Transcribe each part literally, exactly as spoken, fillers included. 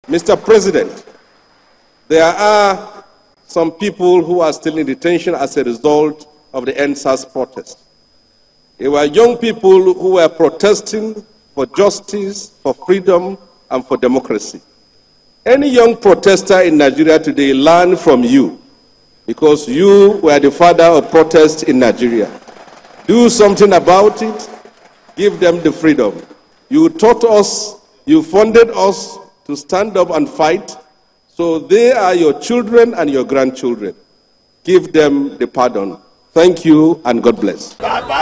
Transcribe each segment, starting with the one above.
Mister President, there are some people who are still in detention as a result of the End SARS protest. They were young people who were protesting for justice, for freedom, and for democracy. Any young protester in Nigeria today learned from you because you were the father of protest in Nigeria. Do something about it. Give them the freedom. You taught us, you funded us to stand up and fight, so they are your children and your grandchildren. Give them the pardon. Thank you and God bless.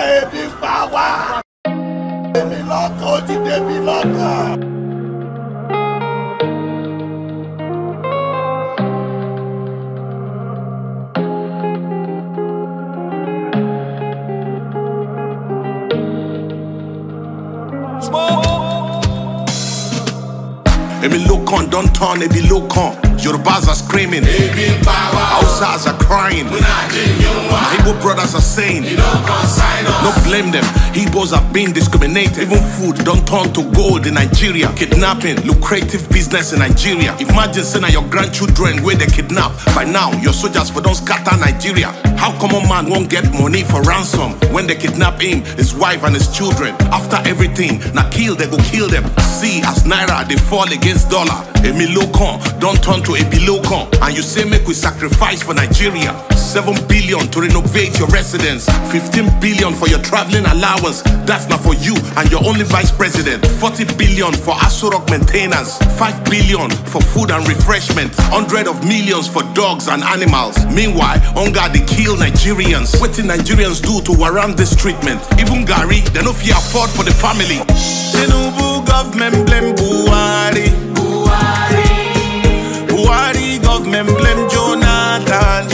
Emi Lokon, don't turn, Ebi Lokon. Yorubas are screaming, Hausas are crying, my Igbo brothers are saying, no blame them, Igbos have been discriminated. Even food don't turn to gold in Nigeria. Kidnapping, lucrative business in Nigeria. Imagine saying your grandchildren where they kidnap. By now, your soldiers for don't scatter Nigeria. How come a man won't get money for ransom when they kidnap him, his wife and his children? After everything, now kill, they go kill them. See, as Naira, they fall against dollar. Emi Lokon, don't turn to Ebi Lokon. And you say make we sacrifice for Nigeria. Seven billion to renovate your residence. Fifteen billion for your traveling allowance. That's not for you and your only vice president. Forty billion for Aso Rock maintenance. Five billion for food and refreshment. Hundred of millions for dogs and animals. Meanwhile, hunger they kill Nigerians. What did Nigerians do to warrant this treatment? Even Gary, they no fear afford for the family. Tinubu government blame Buhari. Buhari. Buhari government blame Jonathan.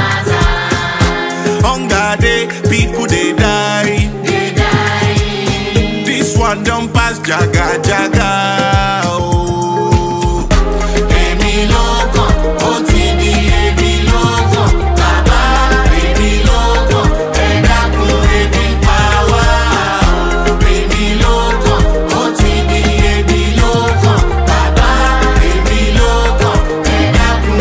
Jonathan. Hunger day, people they die. They die. This one don't pass jaga jaga. Oh. Emi Lokon, O T D, Emi Lokon, Baba, Emi Lokon, Edaku, Emi power. Emi Lokon, O T D, Emi Lokon, Baba, Emi Lokon, Edaku,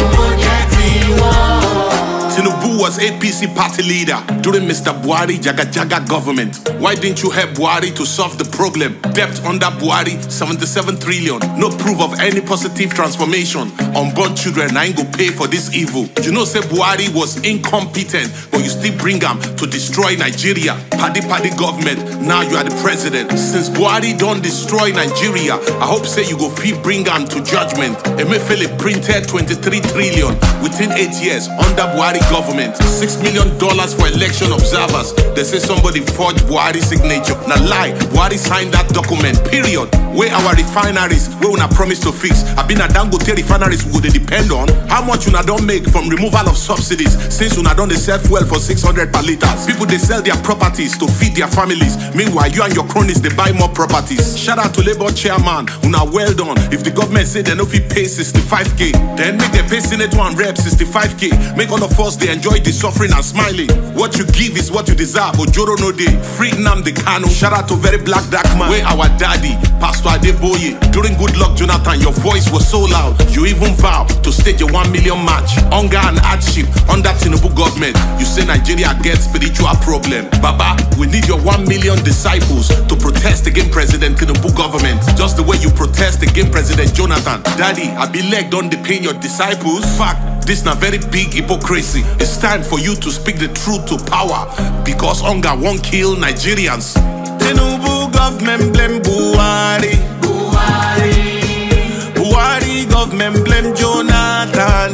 Ojetiwo. Tinubu was A P C party leader during Mister Buhari Jaga Jaga government. Why didn't you help Buhari to solve the problem? Debt under Buhari, seventy-seven trillion. No proof of any positive transformation. Unborn children ain't go pay for this evil. You know say Buhari was incompetent, but you still bring him to destroy Nigeria. Paddy Paddy government, now you are the president. Since Buhari don't destroy Nigeria, I hope say you go free bring him to judgment. Emefiele printed twenty-three trillion within eight years under Buhari government. Six million dollars for election observers. They say somebody forged Buhari's signature. Now lie, Buhari signed that document, period. Where our refineries, where una promise to fix. I been a Dangote refineries would they depend on how much una don't make from removal of subsidies, since una don't they sell fuel for six hundred per liters. People they sell their properties to feed their families. Meanwhile, you and your cronies they buy more properties. Shout out to Labour chairman, una well done. If the government say they no fit pay sixty-five K, then make they pay senator and rep sixty-five K. Make all of us they enjoy the suffering and smiling. What you give is what you deserve. Ojoro no day. Free Nnamdi Kanu. Shout out to very black dark man. Where our daddy, Pastor Adeboye. During Good Luck Jonathan, your voice was so loud. You even vow to stage a one million march. Hunger and hardship under Tinubu government. You say Nigeria gets spiritual problem. Baba, we need your one million disciples to protest against President Tinubu government. Just the way you protest against President Jonathan. Daddy, I be leg don't depend your disciples. Fact, this na very big hypocrisy. It's time for you to speak the truth to power, because hunger won't kill Nigerians. Tinubu government blame Buhari. Buhari. Buhari government blame Jonathan.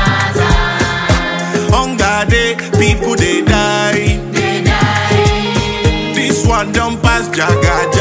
Jonathan. Hunger day, people they die. They die. This one don't pass jaga jaga.